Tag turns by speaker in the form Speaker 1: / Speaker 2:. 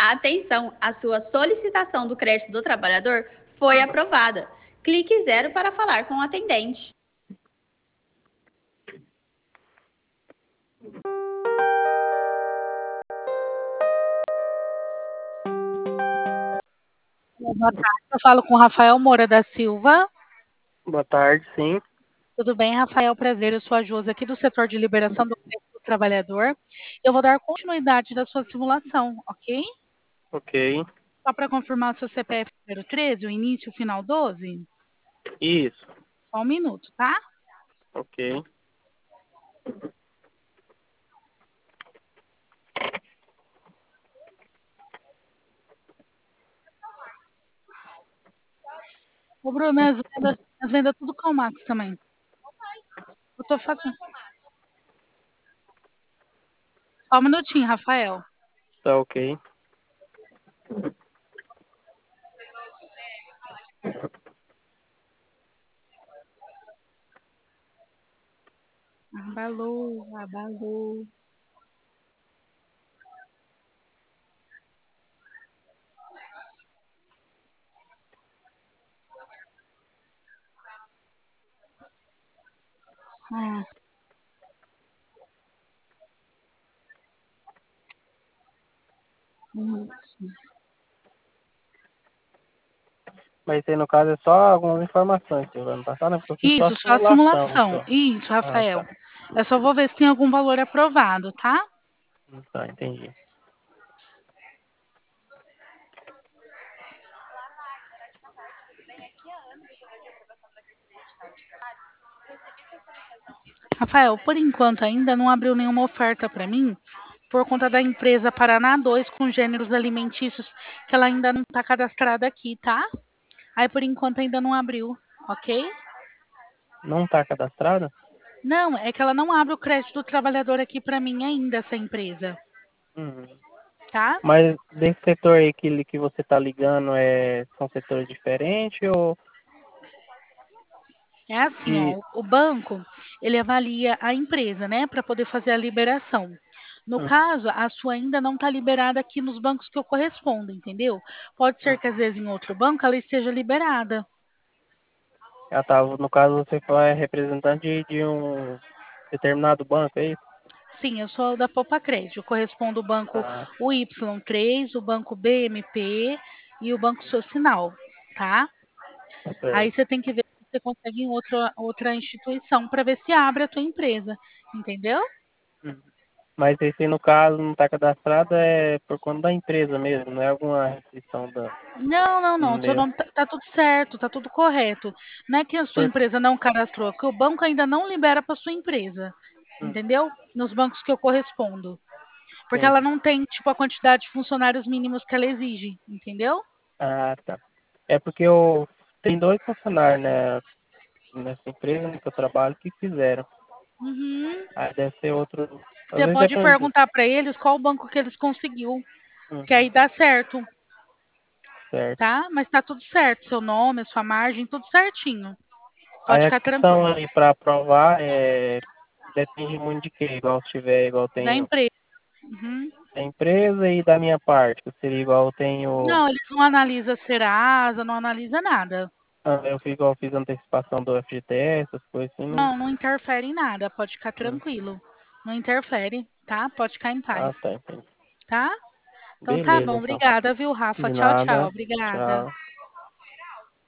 Speaker 1: Atenção, a sua solicitação do crédito do trabalhador foi aprovada. Clique 0 para falar com o atendente.
Speaker 2: Boa tarde, eu falo com o Rafael Moura da Silva.
Speaker 3: Boa tarde, sim.
Speaker 2: Tudo bem, Rafael? Prazer, eu sou a Josi aqui do setor de liberação do crédito do trabalhador. Eu vou dar continuidade da sua simulação, ok?
Speaker 3: Ok.
Speaker 2: Só para confirmar o seu CPF número 13, o início e o final 12?
Speaker 3: Isso.
Speaker 2: Só um minuto, tá?
Speaker 3: Ok.
Speaker 2: Ô, Bruno, as vendas tudo com o Max também. Eu tô fazendo. Só um minutinho, Rafael.
Speaker 3: Tá ok.
Speaker 2: Abalou, abalou. Ah, isso.
Speaker 3: Mas aí, no caso, é só algumas informações que vai me passar, né? Porque eu fiz só
Speaker 2: Isso,
Speaker 3: a
Speaker 2: só a
Speaker 3: simulação,
Speaker 2: simulação.
Speaker 3: só.
Speaker 2: Isso,
Speaker 3: Ah,
Speaker 2: Rafael.
Speaker 3: tá.
Speaker 2: Eu só vou ver se tem algum valor aprovado, tá?
Speaker 3: Tá, entendi.
Speaker 2: Rafael, por enquanto ainda não abriu nenhuma oferta para mim, por conta da empresa Paraná 2 com gêneros alimentícios, que ela ainda não está cadastrada aqui, tá? Aí por enquanto ainda não abriu, ok?
Speaker 3: Não tá cadastrada?
Speaker 2: Não, é que ela não abre o crédito do trabalhador aqui para mim ainda, essa empresa,
Speaker 3: Uhum.
Speaker 2: tá?
Speaker 3: Mas desse setor aí que você tá ligando, são setores diferentes ou...
Speaker 2: É assim,
Speaker 3: E...
Speaker 2: ó, o banco, ele avalia a empresa, né, para poder fazer a liberação. No
Speaker 3: Hum,
Speaker 2: caso, a sua ainda não está liberada aqui nos bancos que eu correspondo, entendeu? Pode
Speaker 3: hum.
Speaker 2: ser que às vezes em outro banco ela esteja liberada.
Speaker 3: Ah, tá. No caso, você é representante de um determinado banco, é isso?
Speaker 2: Sim, eu sou da Poupa Crédito. Eu correspondo ao banco
Speaker 3: Ah,
Speaker 2: o Y3, o banco BMP e o banco Socinal, tá? Aí
Speaker 3: certo.
Speaker 2: você tem que ver se você consegue em outra instituição para ver se abre a tua empresa, entendeu?
Speaker 3: Hum. Mas esse, no caso, não está cadastrado é por conta da empresa mesmo, não é alguma restrição da
Speaker 2: Não, não, não. Seu
Speaker 3: meu.
Speaker 2: nome tá tudo certo, tá tudo correto. Não é que a sua
Speaker 3: Por...
Speaker 2: empresa não cadastrou, é que o banco ainda não libera para sua empresa,
Speaker 3: Hum,
Speaker 2: entendeu? Nos bancos que eu correspondo. Porque ela
Speaker 3: entendi.
Speaker 2: não tem, tipo, a quantidade de funcionários mínimos que ela exige, entendeu?
Speaker 3: Ah, tá. É porque eu tenho dois funcionários, né, nessa empresa que eu trabalho que fizeram.
Speaker 2: Uhum.
Speaker 3: Aí deve ser outro. Às
Speaker 2: Você
Speaker 3: vezes
Speaker 2: pode
Speaker 3: depende.
Speaker 2: perguntar para eles qual banco que eles conseguiu, que
Speaker 3: Uhum,
Speaker 2: aí dá certo,
Speaker 3: certo.
Speaker 2: tá? Mas tá tudo certo, seu nome, sua margem, tudo certinho. Pode
Speaker 3: Aí a
Speaker 2: ficar
Speaker 3: questão
Speaker 2: tranquilo.
Speaker 3: aí para aprovar depende muito de quê? Igual se tiver, igual eu
Speaker 2: Da
Speaker 3: tenho
Speaker 2: empresa. Uhum.
Speaker 3: a empresa e da minha parte, que seria igual eu tenho.
Speaker 2: Não, eles não analisam Serasa, não analisa nada.
Speaker 3: Eu fiz igual eu fiz antecipação do FGTS, essas coisas assim, não.
Speaker 2: Não, não interfere em nada, pode ficar
Speaker 3: Hum.
Speaker 2: tranquilo. Não interfere, tá? Pode ficar em
Speaker 3: Ah,
Speaker 2: paz,
Speaker 3: tá, entendi.
Speaker 2: tá? Então tá
Speaker 3: Beleza,
Speaker 2: bom,
Speaker 3: então.
Speaker 2: obrigada, viu, Rafa?
Speaker 3: De
Speaker 2: Tchau, tchau,
Speaker 3: nada.
Speaker 2: obrigada.
Speaker 3: Tchau.